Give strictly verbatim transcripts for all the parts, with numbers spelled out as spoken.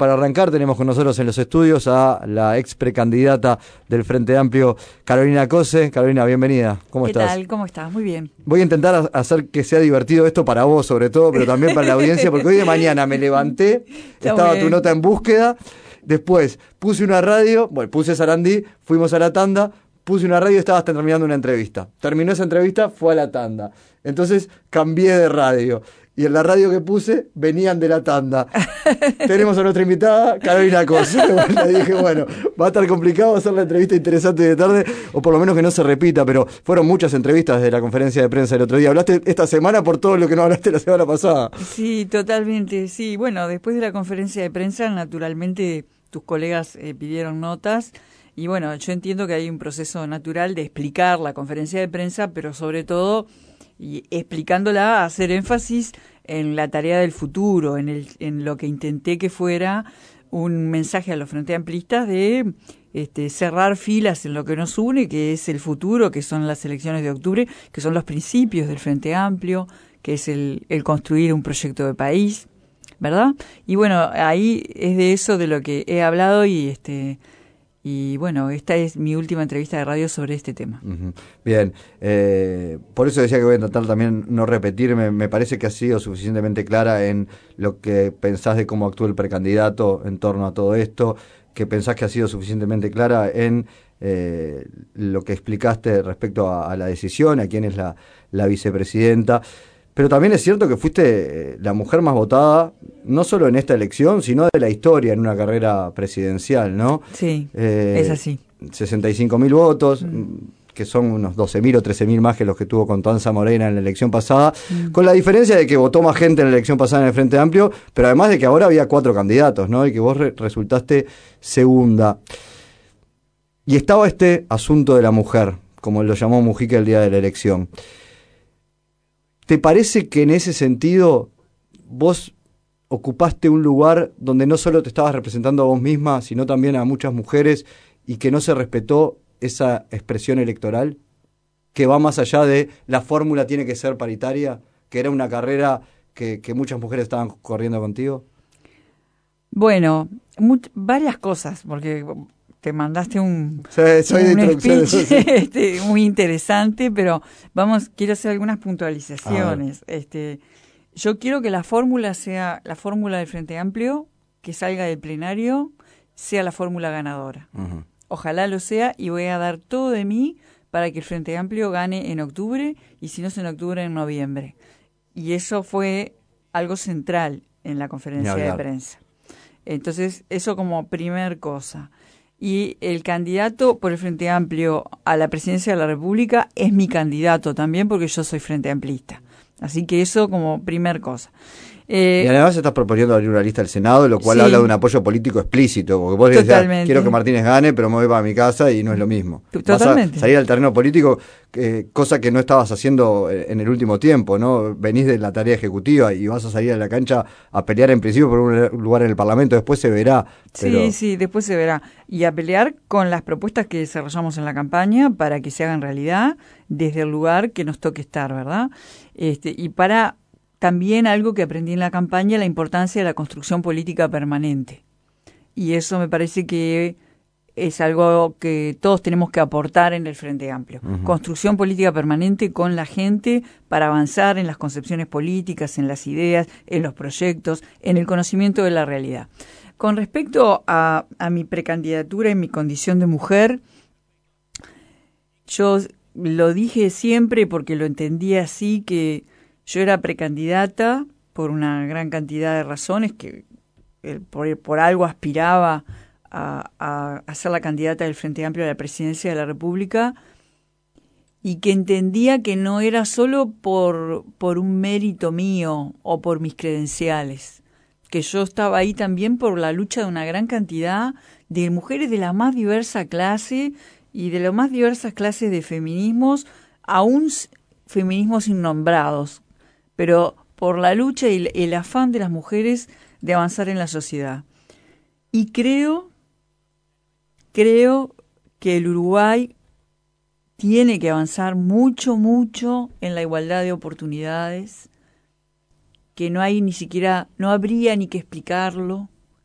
para arrancar tenemos con nosotros en los estudios a la ex precandidata del Frente Amplio, Carolina Cose. Carolina, bienvenida. ¿Cómo estás? ¿Qué tal? ¿Cómo estás? Muy bien. Voy a intentar hacer que sea divertido esto para vos sobre todo, pero también para la audiencia, porque hoy de mañana me levanté, estaba tu nota en búsqueda, después puse una radio, bueno, puse Sarandí, fuimos a la tanda, puse una radio y estabas terminando una entrevista. Terminó esa entrevista, fue a la tanda. Entonces cambié de radio. Y en la radio que puse, venían de la tanda. Tenemos a nuestra invitada, Carolina Cose. Bueno, dije, bueno, va a estar complicado hacer la entrevista interesante de tarde, o por lo menos que no se repita, pero fueron muchas entrevistas desde la conferencia de prensa del otro día. Hablaste esta semana por todo lo que no hablaste la semana pasada. Sí, totalmente, sí. Bueno, después de la conferencia de prensa, naturalmente, tus colegas eh, pidieron notas. Y bueno, yo entiendo que hay un proceso natural de explicar la conferencia de prensa, pero sobre todo, y explicándola, hacer énfasis en la tarea del futuro, en, el, en lo que intenté que fuera un mensaje a los Frente Amplistas de este, cerrar filas en lo que nos une, que es el futuro, que son las elecciones de octubre, que son los principios del Frente Amplio, que es el, el construir un proyecto de país, ¿verdad? Y bueno, ahí es de eso de lo que he hablado y este... Y bueno, esta es mi última entrevista de radio sobre este tema. Uh-huh. Bien, eh, por eso decía que voy a tratar también no repetirme. Me parece que has sido suficientemente clara en lo que pensás de cómo actúa el precandidato en torno a todo esto, que pensás que has sido suficientemente clara en eh, lo que explicaste respecto a, a la decisión, a quién es la, la vicepresidenta. Pero también es cierto que fuiste la mujer más votada, no solo en esta elección, sino de la historia en una carrera presidencial, ¿no? Sí, eh, es así. sesenta y cinco mil votos, mm. que son unos doce mil o trece mil más que los que tuvo Constanza Morena en la elección pasada, mm. con la diferencia de que votó más gente en la elección pasada en el Frente Amplio, pero además de que ahora había cuatro candidatos, ¿no? Y que vos re- resultaste segunda. Y estaba este asunto de la mujer, como lo llamó Mujica el día de la elección. ¿Te parece que en ese sentido vos ocupaste un lugar donde no solo te estabas representando a vos misma, sino también a muchas mujeres, y que no se respetó esa expresión electoral, que va más allá de la fórmula tiene que ser paritaria, que era una carrera que, que muchas mujeres estaban corriendo contigo? Bueno, much- varias cosas, porque te mandaste un, sí, soy un de speech sí. este, muy interesante, pero vamos, quiero hacer algunas puntualizaciones. Este, yo quiero que la fórmula sea la fórmula del Frente Amplio, que salga del plenario, sea la fórmula ganadora. Uh-huh. Ojalá lo sea, y voy a dar todo de mí para que el Frente Amplio gane en octubre, y si no es en octubre, en noviembre. Y eso fue algo central en la conferencia de prensa. Entonces, eso como primer cosa. Y el candidato por el Frente Amplio a la presidencia de la República es mi candidato también, porque yo soy Frente Amplista. Así que eso como primer cosa. Eh, y además estás proponiendo abrir una lista al Senado, lo cual sí. habla de un apoyo político explícito, porque vos decías, quiero que Martínez gane, pero me voy para mi casa, y no es lo mismo. Totalmente. Vas a salir al terreno político, eh, cosa que no estabas haciendo en el último tiempo, ¿no? Venís de la tarea ejecutiva y vas a salir a la cancha a pelear en principio por un lugar en el Parlamento, después se verá. Pero... Sí, sí, después se verá. Y a pelear con las propuestas que desarrollamos en la campaña para que se hagan realidad desde el lugar que nos toque estar, ¿verdad? Este, y para... También algo que aprendí en la campaña, la importancia de la construcción política permanente. Y eso me parece que es algo que todos tenemos que aportar en el Frente Amplio. Uh-huh. Construcción política permanente con la gente para avanzar en las concepciones políticas, en las ideas, en los proyectos, en el conocimiento de la realidad. Con respecto a, a mi precandidatura en mi condición de mujer, yo lo dije siempre porque lo entendí así, que yo era precandidata por una gran cantidad de razones, que eh, por, por algo aspiraba a, a, a ser la candidata del Frente Amplio a la presidencia de la República, y que entendía que no era solo por, por un mérito mío o por mis credenciales, que yo estaba ahí también por la lucha de una gran cantidad de mujeres de la más diversa clase y de las más diversas clases de feminismos, aún feminismos innombrados, pero por la lucha y el, el afán de las mujeres de avanzar en la sociedad. Y creo, creo que el Uruguay tiene que avanzar mucho, mucho en la igualdad de oportunidades, que no hay ni siquiera, no habría ni que explicarlo,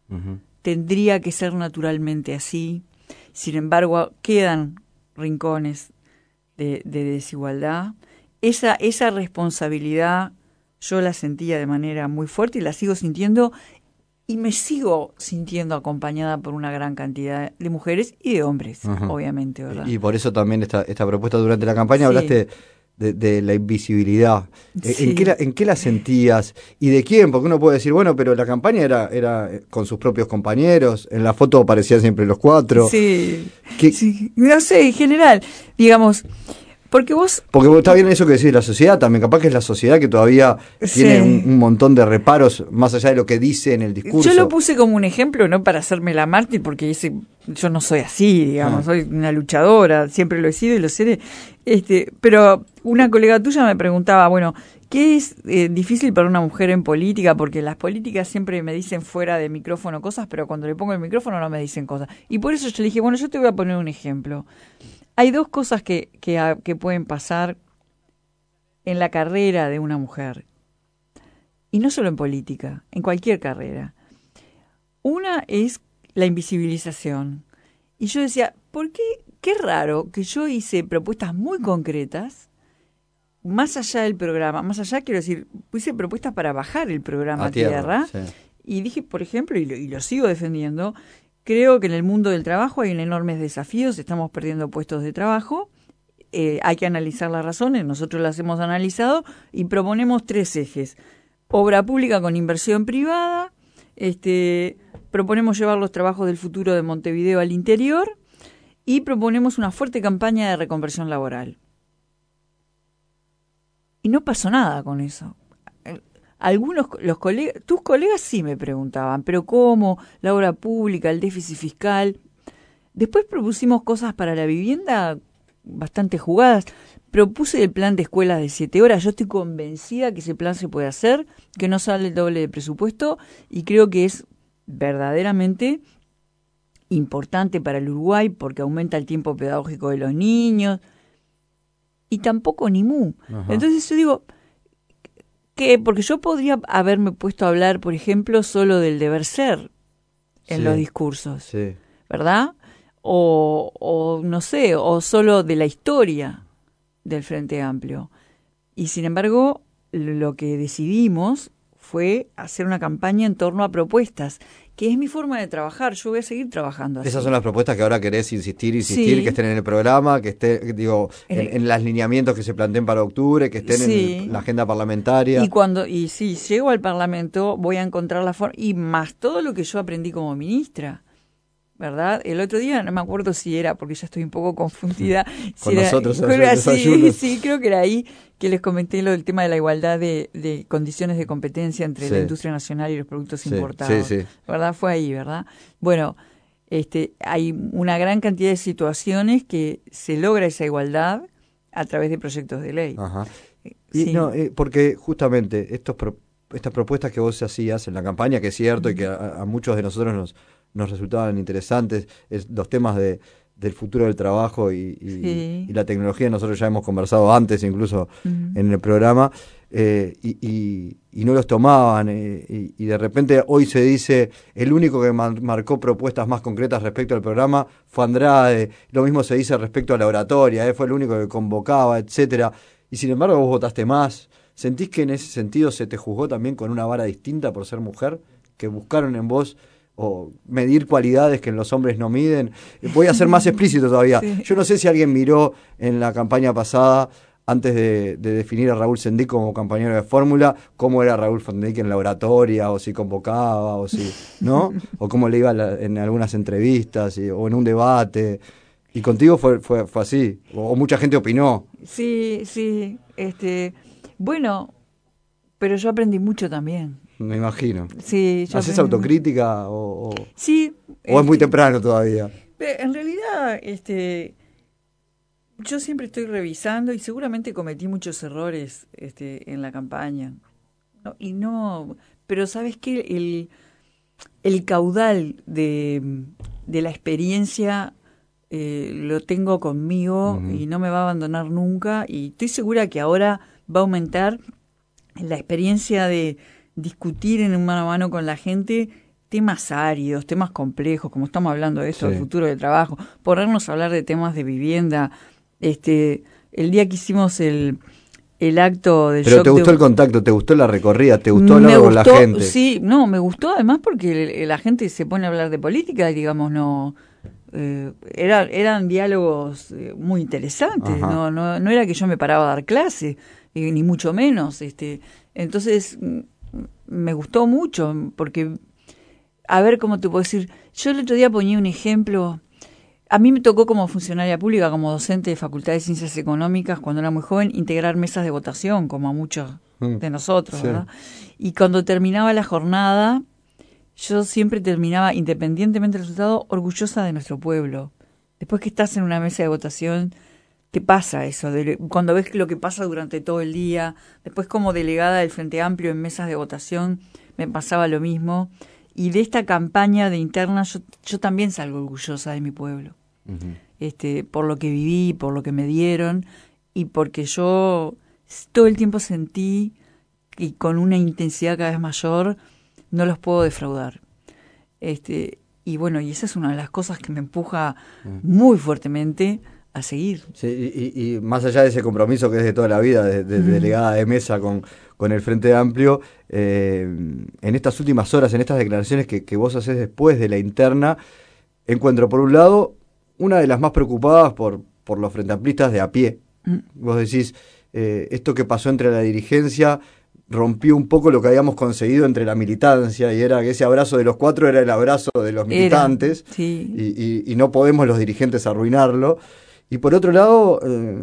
Uh-huh. Tendría que ser naturalmente así. Sin embargo, quedan rincones de, de desigualdad. Esa, esa responsabilidad yo la sentía de manera muy fuerte y la sigo sintiendo, y me sigo sintiendo acompañada por una gran cantidad de mujeres y de hombres, uh-huh. obviamente, ¿verdad? Y por eso también esta, esta propuesta durante la campaña, sí. hablaste de, de la invisibilidad. Sí. ¿En, qué la, ¿En qué la sentías? ¿Y de quién? Porque uno puede decir, bueno, pero la campaña era, era con sus propios compañeros, en la foto aparecían siempre los cuatro. Sí, sí. No sé, en general, digamos... Porque vos... Porque vos está bien eso que decís, la sociedad también, capaz que es la sociedad que todavía sí. tiene un, un montón de reparos, más allá de lo que dice en el discurso. Yo lo puse como un ejemplo, no para hacerme la mártir, porque ese, yo no soy así, digamos, ah. soy una luchadora, siempre lo he sido y lo seré. Este, pero una colega tuya me preguntaba, bueno, ¿qué es eh, difícil para una mujer en política? Porque las políticas siempre me dicen fuera de micrófono cosas, pero cuando le pongo el micrófono no me dicen cosas. Y por eso yo le dije, bueno, yo te voy a poner un ejemplo. Hay dos cosas que, que, que pueden pasar en la carrera de una mujer, y no solo en política, en cualquier carrera. Una es la invisibilización. Y yo decía, ¿por qué? Qué raro que yo hice propuestas muy concretas, más allá del programa, más allá, quiero decir, hice propuestas para bajar el programa a tierra, tierra sí. Y dije, por ejemplo, y lo, y lo sigo defendiendo, creo que en el mundo del trabajo hay enormes desafíos, estamos perdiendo puestos de trabajo, eh, hay que analizar las razones, nosotros las hemos analizado y proponemos tres ejes. Obra pública con inversión privada, este, proponemos llevar los trabajos del futuro de Montevideo al interior y proponemos una fuerte campaña de reconversión laboral. Y no pasó nada con eso. Algunos, los colegas, tus colegas sí me preguntaban, pero ¿cómo? La obra pública, el déficit fiscal. Después propusimos cosas para la vivienda bastante jugadas. Propuse el plan de escuelas de siete horas. Yo estoy convencida que ese plan se puede hacer, que no sale el doble de presupuesto y creo que es verdaderamente importante para el Uruguay porque aumenta el tiempo pedagógico de los niños y tampoco ni mu. Ajá. Entonces yo digo... que porque yo podría haberme puesto a hablar, por ejemplo, solo del deber ser en sí, los discursos, sí. ¿verdad? O, o, no sé, o solo de la historia del Frente Amplio. Y, sin embargo, lo que decidimos fue hacer una campaña en torno a propuestas, que es mi forma de trabajar. Yo voy a seguir trabajando así. Esas son las propuestas que ahora querés insistir, insistir, sí. que estén en el programa, que estén, digo, en, en los lineamientos que se planteen para octubre, que estén sí. en la agenda parlamentaria. Y cuando, y si llego al Parlamento, voy a encontrar la forma, y más todo lo que yo aprendí como ministra, ¿verdad? El otro día, no me acuerdo si era, porque ya estoy un poco confundida. Con si nosotros, era, sí, sí, creo que era ahí que les comenté lo del tema de la igualdad de, de condiciones de competencia entre sí. la industria nacional y los productos sí, importados. Sí, sí. ¿Verdad? Fue ahí, ¿verdad? Bueno, este, hay una gran cantidad de situaciones que se logra esa igualdad a través de proyectos de ley. Ajá. Y sí. no, eh, porque justamente estos pro, estas propuestas que vos hacías en la campaña, que es cierto, uh-huh. y que a, a muchos de nosotros nos, nos resultaban interesantes, es, los temas de del futuro del trabajo y, y, sí. y la tecnología, nosotros ya hemos conversado antes incluso uh-huh. en el programa, eh, y, y, y no los tomaban, eh, y, y de repente hoy se dice, el único que mar- marcó propuestas más concretas respecto al programa fue Andrade, lo mismo se dice respecto a la oratoria, eh, fue el único que convocaba, etcétera, y sin embargo vos votaste más. ¿Sentís que en ese sentido se te juzgó también con una vara distinta por ser mujer? ¿Que buscaron en vos o medir cualidades que en los hombres no miden? Voy a ser más explícito todavía. Sí. Yo no sé si alguien miró en la campaña pasada, antes de, de definir a Raúl Sendic como compañero de fórmula, cómo era Raúl Sendic en la oratoria, o si convocaba, o si, ¿no? O cómo le iba la, en algunas entrevistas, y, o en un debate. Y contigo fue, fue, fue así, o, o mucha gente opinó. Sí, sí, este, bueno, pero yo aprendí mucho también. Me imagino. Sí, yo ¿Haces autocrítica o, o, sí, o este, es muy temprano todavía? En realidad, este, yo siempre estoy revisando y seguramente cometí muchos errores este, en la campaña. No, y no, pero ¿sabes qué? El, el caudal de, de la experiencia eh, lo tengo conmigo uh-huh. y no me va a abandonar nunca. Y estoy segura que ahora va a aumentar la experiencia de discutir en un mano a mano con la gente temas áridos, temas complejos, como estamos hablando de esto, Sí. del futuro del trabajo, ponernos a hablar de temas de vivienda. Este, el día que hicimos el, el acto del Pero shock te gustó de, el contacto, te gustó la recorrida, te gustó hablar me con la gustó, gente. sí, no, me gustó además porque la gente se pone a hablar de política, digamos, no... Eh, era, eran diálogos eh, muy interesantes, Ajá. no, no, no era que yo me paraba a dar clase, eh, ni mucho menos. Este, entonces, mm, me gustó mucho, porque, a ver cómo te puedo decir, yo el otro día ponía un ejemplo, a mí me tocó como funcionaria pública, como docente de Facultad de Ciencias Económicas, cuando era muy joven, integrar mesas de votación, como a muchos Mm. de nosotros, Sí. ¿verdad? Y cuando terminaba la jornada, yo siempre terminaba, independientemente del resultado, orgullosa de nuestro pueblo. Después que estás en una mesa de votación, te pasa eso, de, cuando ves lo que pasa durante todo el día, después como delegada del Frente Amplio en mesas de votación, me pasaba lo mismo. Y de esta campaña de interna, yo, yo también salgo orgullosa de mi pueblo. Ujú. Este, por lo que viví, por lo que me dieron, y porque yo todo el tiempo sentí, y con una intensidad cada vez mayor, no los puedo defraudar. Este, y bueno, y esa es una de las cosas que me empuja muy fuertemente a seguir. Sí, y, y- y más allá de ese compromiso que es de toda la vida, de, de Mm. delegada de mesa con, con el Frente Amplio, eh, en estas últimas horas, en estas declaraciones que, que vos haces después de la interna, encuentro por un lado una de las más preocupadas por, por los frenteamplistas de a pie. Mm. Vos decís, eh, esto que pasó entre la dirigencia rompió un poco lo que habíamos conseguido entre la militancia, y era que ese abrazo de los cuatro era el abrazo de los militantes, Era, sí. y, y- y no podemos los dirigentes arruinarlo. Y por otro lado, eh,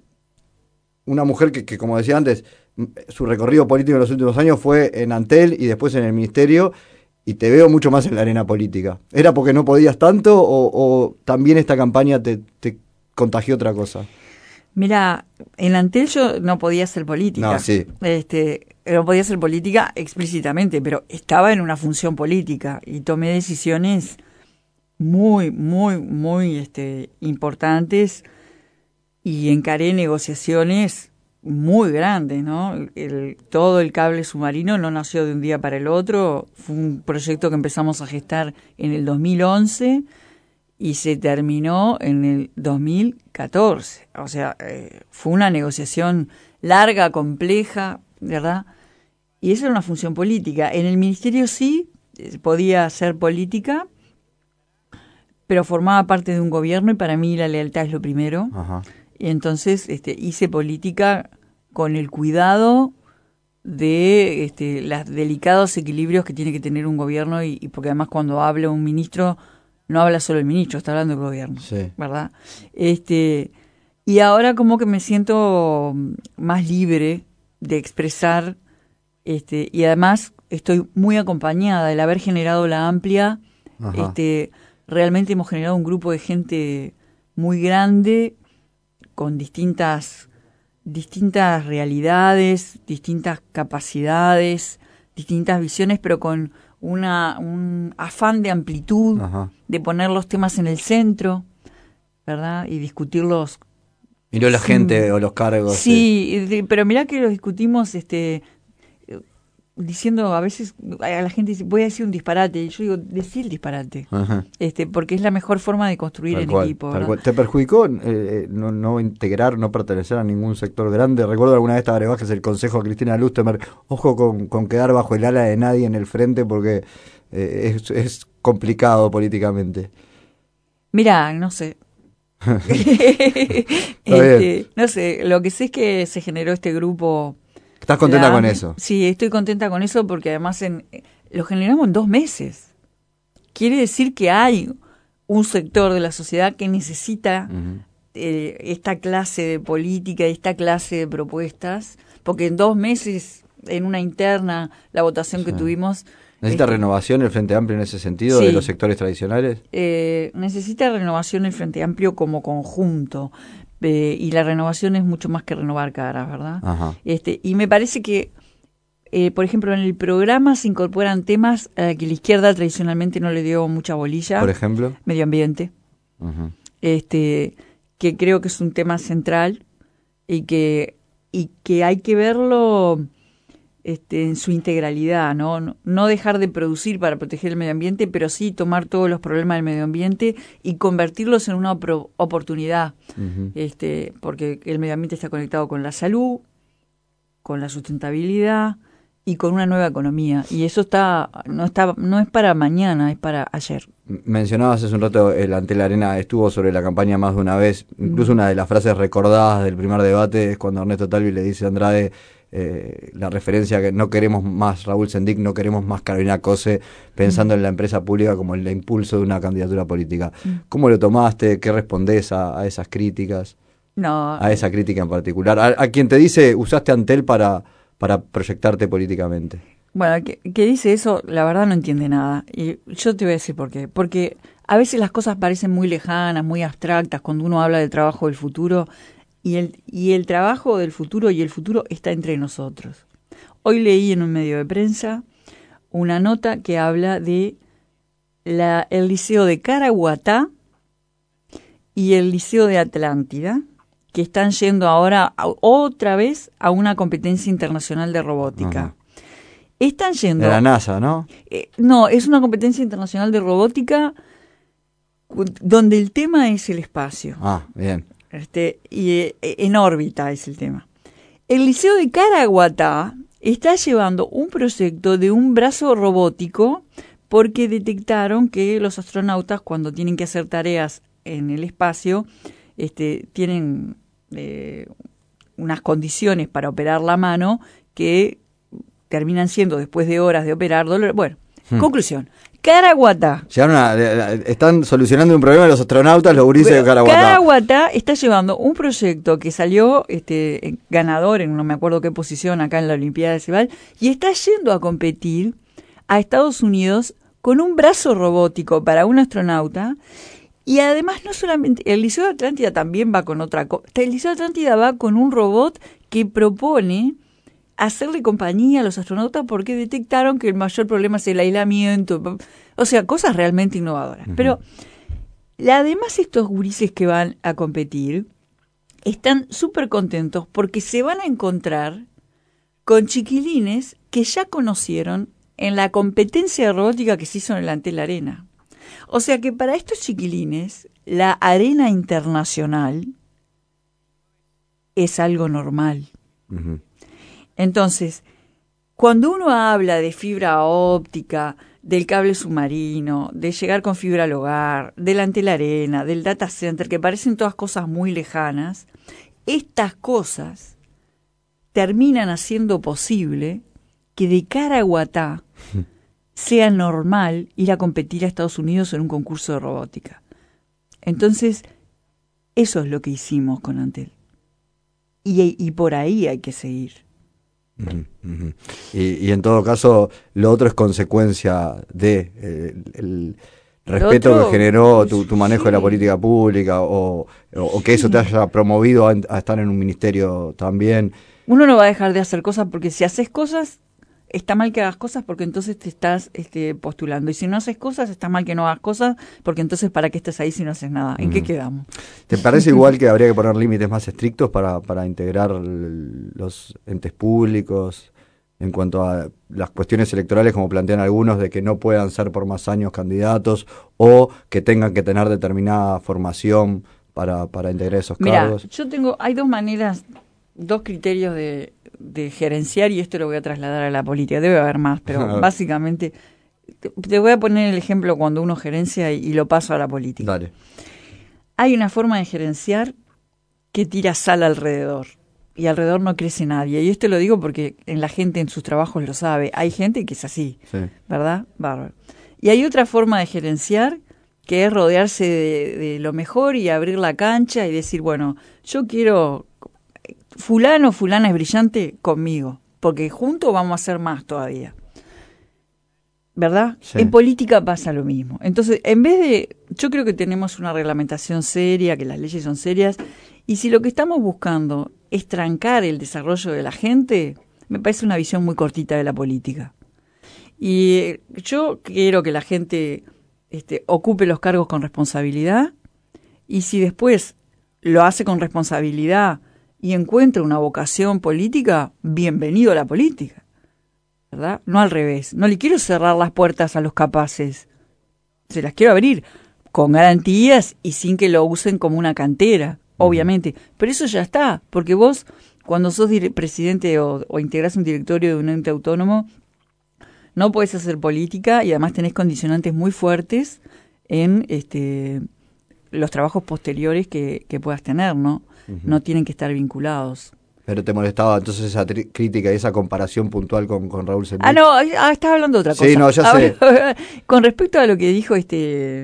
una mujer que, que, como decía antes, m- su recorrido político en los últimos años fue en Antel y después en el ministerio, y te veo mucho más en la arena política. ¿Era porque no podías tanto o, o también esta campaña te, te contagió otra cosa? Mira, en Antel yo no podía hacer política. No, sí. Este, no podía hacer política explícitamente, pero estaba en una función política y tomé decisiones muy, muy, muy este, importantes y encaré negociaciones muy grandes, ¿no? El, todo el cable submarino no nació de un día para el otro, fue un proyecto que empezamos a gestar en el dos mil once y se terminó en el dos mil catorce. O sea, eh, fue una negociación larga, compleja, ¿verdad? Y esa era una función política. En el ministerio sí eh, podía hacer política, pero formaba parte de un gobierno y para mí la lealtad es lo primero. Ajá. Y entonces este, hice política con el cuidado de este, los delicados equilibrios que tiene que tener un gobierno y, y porque además cuando habla un ministro no habla solo el ministro, está hablando el gobierno, Sí. ¿verdad? Este, y ahora como que me siento más libre de expresar, este, y además estoy muy acompañada. El haber generado la amplia, Ajá. este, realmente hemos generado un grupo de gente muy grande, con distintas, distintas realidades, distintas capacidades, distintas visiones, pero con una un afán de amplitud, Ajá. de poner los temas en el centro, ¿verdad? Y discutirlos. Y no la sin- gente o los cargos. Sí, de- pero mirá que los discutimos este eh, diciendo, a veces a la gente dice, voy a decir un disparate, y yo digo, decí el disparate, Ajá. este porque es la mejor forma de construir Tal el cual, equipo, tal ¿verdad? cual. ¿Te perjudicó eh, eh, no, no integrar, no pertenecer a ningún sector grande? Recuerdo alguna vez te agregaste el consejo a Cristina Lustemer, ojo con, con quedar bajo el ala de nadie en el frente porque eh, es, es complicado políticamente. Mira, no sé. Está Este, no sé, lo que sé es que se generó este grupo. ¿Estás contenta La- con eso? Sí, estoy contenta con eso porque además en, lo generamos en dos meses. Quiere decir que hay un sector de la sociedad que necesita Ujú. eh, esta clase de política, esta clase de propuestas, porque en dos meses, en una interna, la votación que Sí. tuvimos... ¿Necesita este, renovación el Frente Amplio en ese sentido Sí. de los sectores tradicionales? eh, necesita renovación el Frente Amplio como conjunto, eh, y la renovación es mucho más que renovar caras, ¿verdad? Ajá. Este, y me parece que, eh, por ejemplo, en el programa se incorporan temas a que la izquierda tradicionalmente no le dio mucha bolilla. Por ejemplo. Medio ambiente, Ujú. este, que creo que es un tema central y que, y que hay que verlo este, en su integralidad, ¿no? ¿no? No dejar de producir para proteger el medio ambiente, pero sí tomar todos los problemas del medio ambiente y convertirlos en una pro- oportunidad, uh-huh. este, porque el medio ambiente está conectado con la salud, con la sustentabilidad y con una nueva economía. Y eso está no está no es para mañana, es para ayer. Mencionabas hace un rato, el Antel Arena estuvo sobre la campaña más de una vez. Incluso mm. una de las frases recordadas del primer debate es cuando Ernesto Talvi le dice a Andrade eh, la referencia que no queremos más Raúl Sendic, no queremos más Carolina Cose, pensando mm. en la empresa pública como el impulso de una candidatura política. Mm. ¿Cómo lo tomaste? ¿Qué respondés a, a esas críticas? No. A esa crítica en particular. A, a quien te dice, usaste Antel para, para proyectarte políticamente. Bueno, que, que dice eso, la verdad no entiende nada. Y yo te voy a decir por qué. Porque a veces las cosas parecen muy lejanas, muy abstractas, cuando uno habla del trabajo del futuro. Y el, y el trabajo del futuro y el futuro está entre nosotros. Hoy leí en un medio de prensa una nota que habla de la, el Liceo de Caraguatá y el Liceo de Atlántida, que están yendo ahora a, otra vez a una competencia internacional de robótica. Uh-huh. Están yendo... De la NASA, ¿no? Eh, no, es una competencia internacional de robótica donde el tema es el espacio. Ah, bien. Este, y eh, en órbita es el tema. El Liceo de Caraguatá está llevando un proyecto de un brazo robótico porque detectaron que los astronautas, cuando tienen que hacer tareas en el espacio, este, tienen eh, unas condiciones para operar la mano que terminan siendo, después de horas de operar, dolor. Bueno, hmm. conclusión. Caraguatá. A, están solucionando un problema de los astronautas, los gurises de Caraguatá. Caraguatá está llevando un proyecto que salió este, ganador en no me acuerdo qué posición acá en la Olimpiada de Cebal, y está yendo a competir a Estados Unidos con un brazo robótico para un astronauta. Y además, no solamente, el Liceo de Atlántida también va con otra cosa. El Liceo de Atlántida va con un robot que propone hacerle compañía a los astronautas porque detectaron que el mayor problema es el aislamiento. O sea, cosas realmente innovadoras. Uh-huh. Pero además estos gurises que van a competir están súper contentos porque se van a encontrar con chiquilines que ya conocieron en la competencia de robótica que se hizo en el Antel Arena. O sea que para estos chiquilines, la arena internacional es algo normal. Uh-huh. Entonces, cuando uno habla de fibra óptica, del cable submarino, de llegar con fibra al hogar, del Antel Arena, del data center, que parecen todas cosas muy lejanas, estas cosas terminan haciendo posible que de Caraguatá sea normal ir a competir a Estados Unidos en un concurso de robótica. Entonces, eso es lo que hicimos con Antel. Y, y por ahí hay que seguir. Uh-huh, uh-huh. Y, y en todo caso, lo otro es consecuencia de eh, el respeto otro, que generó tu, tu manejo sí. de la política pública o, o, o que eso sí. te haya promovido a, a estar en un ministerio también. Uno no va a dejar de hacer cosas porque si haces cosas, está mal que hagas cosas porque entonces te estás este, postulando. Y si no haces cosas, está mal que no hagas cosas porque entonces ¿para qué estás ahí si no haces nada? ¿En mm. qué quedamos? ¿Te parece igual que habría que poner límites más estrictos para, para integrar los entes públicos en cuanto a las cuestiones electorales, como plantean algunos, de que no puedan ser por más años candidatos o que tengan que tener determinada formación para, para integrar esos Mirá, cargos? Yo tengo, hay dos maneras, dos criterios de... de gerenciar, y esto lo voy a trasladar a la política. Debe haber más, pero básicamente te, te voy a poner el ejemplo cuando uno gerencia y, y lo paso a la política. Dale. Hay una forma de gerenciar que tira sal alrededor y alrededor no crece nadie. Y esto lo digo porque en la gente en sus trabajos lo sabe. Hay gente que es así, sí. ¿verdad? Bárbaro. Y hay otra forma de gerenciar que es rodearse de, de lo mejor y abrir la cancha y decir, bueno, yo quiero... fulano, fulana es brillante conmigo, porque juntos vamos a hacer más todavía. ¿Verdad? Sí. En política pasa lo mismo. Entonces, en vez de... Yo creo que tenemos una reglamentación seria, que las leyes son serias, y si lo que estamos buscando es trancar el desarrollo de la gente, me parece una visión muy cortita de la política. Y yo quiero que la gente este, ocupe los cargos con responsabilidad, y si después lo hace con responsabilidad y encuentra una vocación política, bienvenido a la política. ¿verdad? No al revés. No le quiero cerrar las puertas a los capaces. Se las quiero abrir con garantías y sin que lo usen como una cantera, obviamente. Pero eso ya está, porque vos, cuando sos dire- presidente o, o integrás un directorio de un ente autónomo, no podés hacer política y además tenés condicionantes muy fuertes en este los trabajos posteriores que, que puedas tener, ¿no? Uh-huh. No tienen que estar vinculados. Pero te molestaba entonces esa tri- crítica y esa comparación puntual con, con Raúl Sendic. Ah, no, ah, estaba hablando de otra cosa. Sí, no, ya sé. Con respecto a lo que dijo este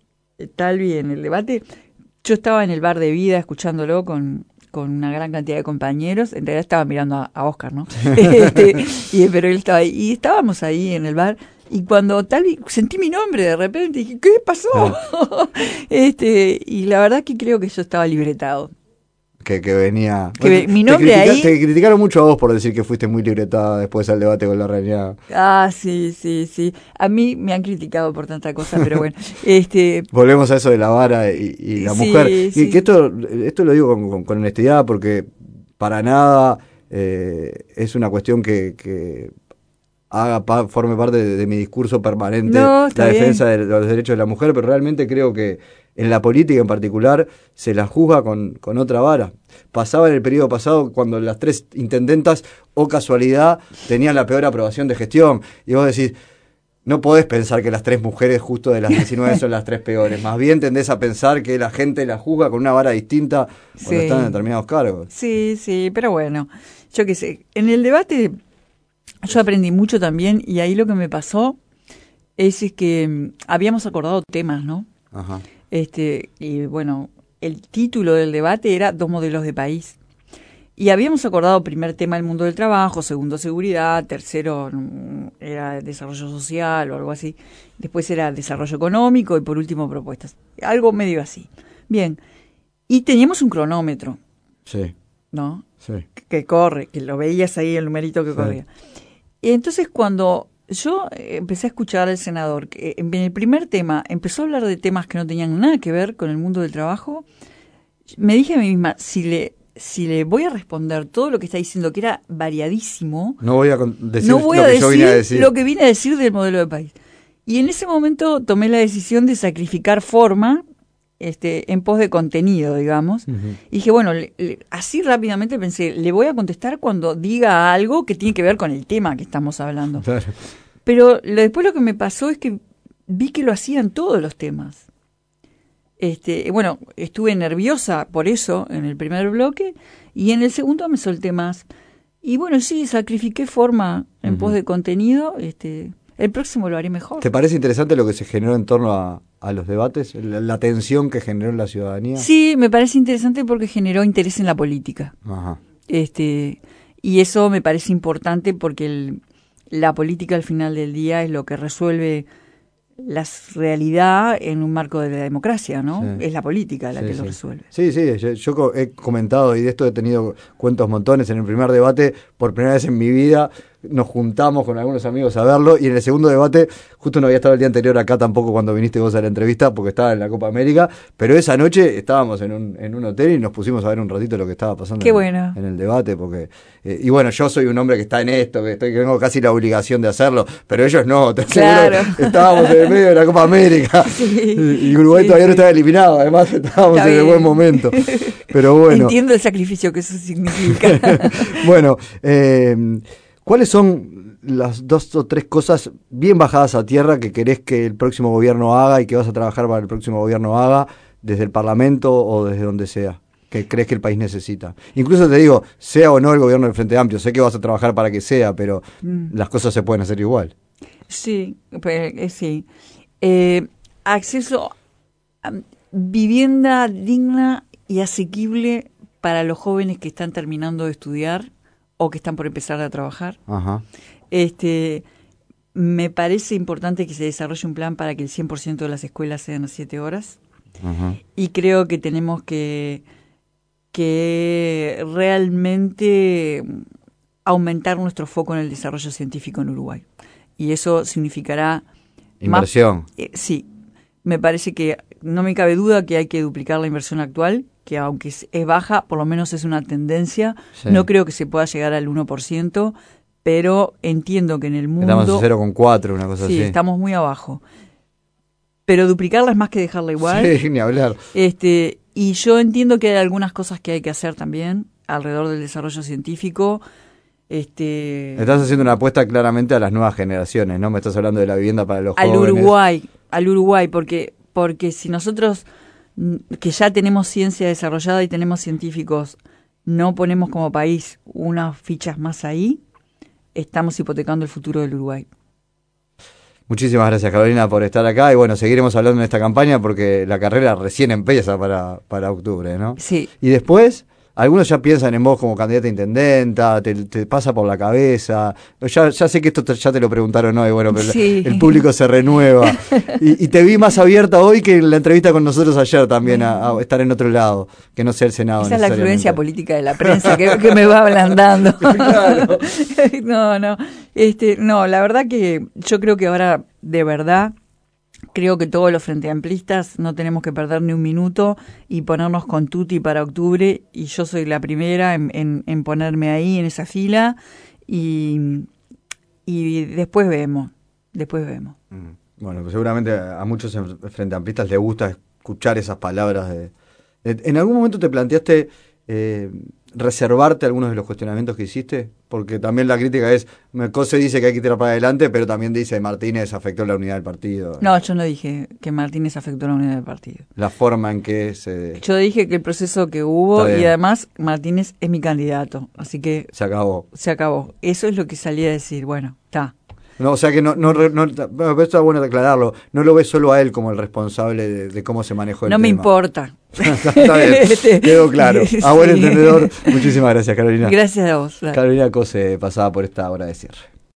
Talvi en el debate, yo estaba en el bar de Vida escuchándolo con, con una gran cantidad de compañeros. En realidad estaba mirando a, a Oscar, ¿no? este, y, pero él estaba ahí. Y estábamos ahí en el bar. Y cuando Talvi, sentí mi nombre de repente, dije, ¿qué pasó? Ah. este Y la verdad que creo que yo estaba libretado. Que, que venía... Que bueno, mi nombre te, critica, ahí... te criticaron mucho a vos por decir que fuiste muy libretada después del debate con la realidad. Ah, sí, sí, sí. A mí me han criticado por tanta cosa, pero bueno. este Volvemos a eso de la vara y, y la sí, mujer. Y sí. que esto, esto lo digo con, con, con honestidad porque para nada eh, es una cuestión que... que haga pa, forme parte de, de mi discurso permanente, no, la defensa bien. de los derechos de la mujer, pero realmente creo que en la política en particular se la juzga con, con otra vara. Pasaba en el periodo pasado cuando las tres intendentas, o casualidad, tenían la peor aprobación de gestión, y vos decís, no podés pensar que las tres mujeres justo de las diecinueve son las tres peores, más bien tendés a pensar que la gente la juzga con una vara distinta cuando sí. están en determinados cargos. Sí, sí, pero bueno, yo qué sé, en el debate... Yo aprendí mucho también y ahí lo que me pasó es, es que um, habíamos acordado temas, ¿no? Ajá. Este, y bueno, el título del debate era Dos modelos de país. Y habíamos acordado primer tema el mundo del trabajo, segundo seguridad, tercero era desarrollo social o algo así. Después era desarrollo económico y por último propuestas. Algo medio así. Bien. Y teníamos un cronómetro. Sí. ¿No? Sí. Que, que corre, que lo veías ahí el numerito que sí. corría. Y entonces cuando yo empecé a escuchar al senador, que en el primer tema empezó a hablar de temas que no tenían nada que ver con el mundo del trabajo, me dije a mí misma, si le si le voy a responder todo lo que está diciendo, que era variadísimo, no voy a decir, no voy lo, a que decir yo vine a decir lo que vine a decir del modelo de país. Y en ese momento tomé la decisión de sacrificar forma este en pos de contenido, digamos. Uh-huh. Y dije, bueno, le, le, así rápidamente pensé, le voy a contestar cuando diga algo que tiene que ver con el tema que estamos hablando. Claro. Pero lo, después lo que me pasó es que vi que lo hacían todos los temas. Este, bueno, estuve nerviosa por eso en el primer bloque y en el segundo me solté más. Y bueno, sí, sacrifiqué forma en uh-huh. pos de contenido. Este, el próximo lo haré mejor. ¿Te parece interesante lo que se generó en torno a, a los debates? La, la tensión que generó en la ciudadanía. Sí, me parece interesante porque generó interés en la política. Ajá. Este, y eso me parece importante porque el, la política al final del día es lo que resuelve la realidad en un marco de la democracia, ¿no? Sí. Es la política la sí, que sí. lo resuelve. Sí, sí, yo, yo he comentado y de esto he tenido cuentos montones. En el primer debate, por primera vez en mi vida, nos juntamos con algunos amigos a verlo, y en el segundo debate, justo no había estado el día anterior acá tampoco cuando viniste vos a la entrevista, porque estaba en la Copa América, pero esa noche estábamos en un, en un hotel y nos pusimos a ver un ratito lo que estaba pasando Qué en, bueno. en el debate, porque eh, y bueno, yo soy un hombre que está en esto, que, estoy, que tengo casi la obligación de hacerlo, pero ellos no, te claro. estábamos en el medio de la Copa América, sí, y, y Uruguay sí, todavía sí. no estaba eliminado, además estábamos está en el buen momento, pero bueno. Entiendo el sacrificio que eso significa. Bueno, eh, ¿cuáles son las dos o tres cosas bien bajadas a tierra que querés que el próximo gobierno haga y que vas a trabajar para el próximo gobierno haga desde el Parlamento o desde donde sea, que crees que el país necesita? Incluso te digo, sea o no el gobierno del Frente Amplio, sé que vas a trabajar para que sea, pero mm. las cosas se pueden hacer igual. Sí, pues, sí. Eh, acceso a vivienda digna y asequible para los jóvenes que están terminando de estudiar o que están por empezar a trabajar. Ajá. Este, me parece importante que se desarrolle un plan para que el cien por ciento de las escuelas sean a siete horas. Ajá. Y creo que tenemos que, que realmente aumentar nuestro foco en el desarrollo científico en Uruguay. Y eso significará... Inversión. Más, eh, sí, me parece que no me cabe duda que hay que duplicar la inversión actual, que aunque es baja, por lo menos es una tendencia. Sí. No creo que se pueda llegar al uno por ciento, pero entiendo que en el mundo... Estamos a cero coma cuatro, una cosa sí, así. Sí, estamos muy abajo. Pero duplicarla es más que dejarla igual. Sí, ni hablar. Este, y yo entiendo que hay algunas cosas que hay que hacer también alrededor del desarrollo científico. Este, Estás haciendo una apuesta claramente a las nuevas generaciones, ¿no? Me estás hablando de la vivienda para los al jóvenes. Uruguay, al Uruguay, porque, porque si nosotros, que ya tenemos ciencia desarrollada y tenemos científicos, no ponemos como país unas fichas más ahí, estamos hipotecando el futuro del Uruguay. Muchísimas gracias, Carolina, por estar acá. Y bueno, seguiremos hablando en esta campaña porque la carrera recién empieza para, para octubre, ¿no? Sí. Y después, algunos ya piensan en vos como candidata a intendenta, te, te pasa por la cabeza. Ya, ya sé que esto te, ya te lo preguntaron hoy, bueno, pero sí. el público se renueva. Y, y te vi más abierta hoy que en la entrevista con nosotros ayer también, a, a estar en otro lado, que no sea el Senado. Esa es la influencia política de la prensa que, que me va ablandando. Claro. No, no. Este, no, la verdad que yo creo que ahora, de verdad, creo que todos los frente amplistas no tenemos que perder ni un minuto y ponernos con tutti para octubre, y yo soy la primera en, en, en ponerme ahí en esa fila, y, y después vemos, después vemos. Bueno, pues seguramente a muchos frente amplistas les gusta escuchar esas palabras. De, de, ¿En algún momento te planteaste eh, reservarte algunos de los cuestionamientos que hiciste? Porque también la crítica es, Cose dice que hay que tirar para adelante, pero también dice Martínez afectó la unidad del partido. No, yo no dije que Martínez afectó la unidad del partido. La forma en que se... Yo dije que el proceso que hubo, y además Martínez es mi candidato, así que... Se acabó. Se acabó. Eso es lo que salí a decir, bueno, está. No, o sea que no, no, no, no, está bueno aclararlo, no lo ves solo a él como el responsable de, de cómo se manejó el no tema. No me importa. Está bien, quedó claro. A buen sí. entendedor, muchísimas gracias, Carolina. Gracias a vos. Carolina Cose pasaba por esta hora de cierre.